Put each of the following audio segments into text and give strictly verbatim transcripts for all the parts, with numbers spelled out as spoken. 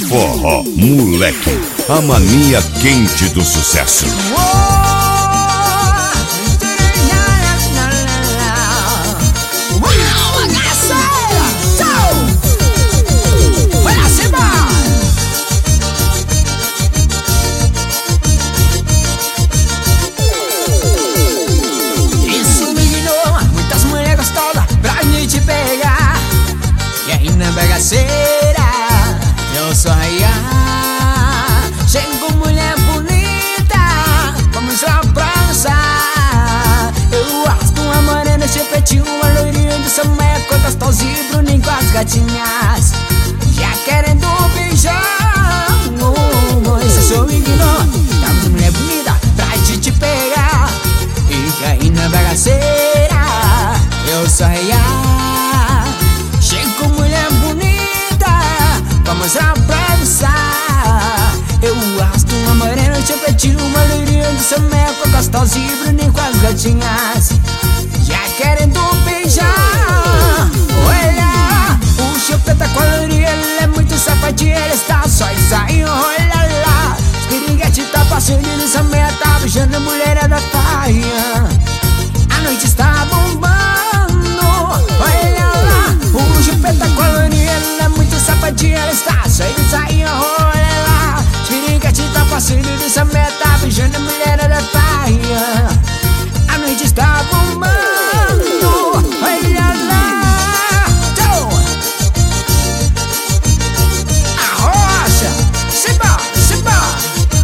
Forró Moleque, a mania quente do sucesso. Isso me ensinou muitas mulheres gostosas pra gente pegar. E aí na bagaceira eu sonhar. Chego mulher bonita pra mostrar pra dançar. Eu arrasto uma morena, chupetinho, uma loirinha de sameco, gostosinho, bruninho com as gatinhas, já querendo beijar. Isso sou ignorou. Temos uma mulher bonita pra gente pegar. E que aí na bagaceira eu sonhar. Chego mulher bonita pra mostrar pra dançar. Eu arrasto uma morena, chupetinho, uma loirinha de sameco, gostosinho, bruninho com as gatinhas, já querendo beijar. Olha, o chupeta com a loirinha, ele é muito safadinho, ele está só e saindo, olha lá. Piriguete tá passando e nessa meia tá beijando a mulher da praia. A noite está bombando, olha lá. O chupeta com a loirinha, ele é muito safadinho, ele está só e saindo, olha lá. Piriguete tá passando e nessa meia tá beijando a mulher da praia. A noite está bombando, olha lá. Arrocha, simba, simba.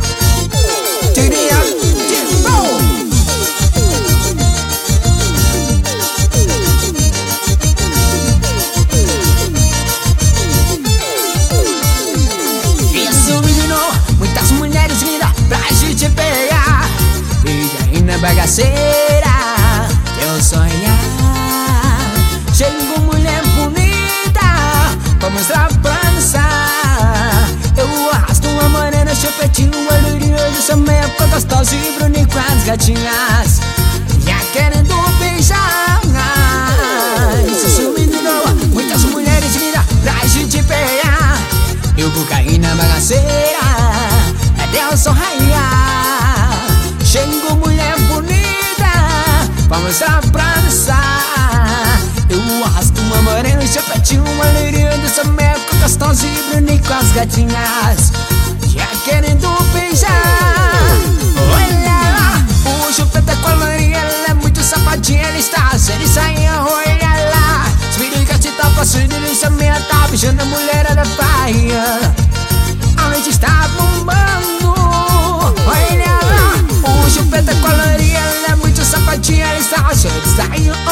Isso me ensinou muitas mulheres lindas pra gente pegar. E aí na bagaceira eu sonhar. Chego mulher bonita pra mostrar pra dançar. Eu arrasto uma morena, chupetinho, uma loirinha de sameco, gostosinho, bruninho com as gatinhas, já querendo beijar. Isso sou menino, muitas mulheres lindas pra gente pegar. Eu vou cair na bagaceira, é Deus só raiar. Chego mulher bonita pra mostrar pra dançar. Eu arrasto uma morena, chupetinho, uma loirinha de sameco, gostosinho, bruninho com as gatinhas, já querendo beijar. Olha lá, o chupeta com a loirinha, ela é muito safadinha, ele está se ele sair, olha lá. Piriguete tá passando e nessa meia tá beijando a mulher da praia. A noite está bombando, olha lá. O chupeta com a loirinha, ela é muito safadinha, ele está se ele sair,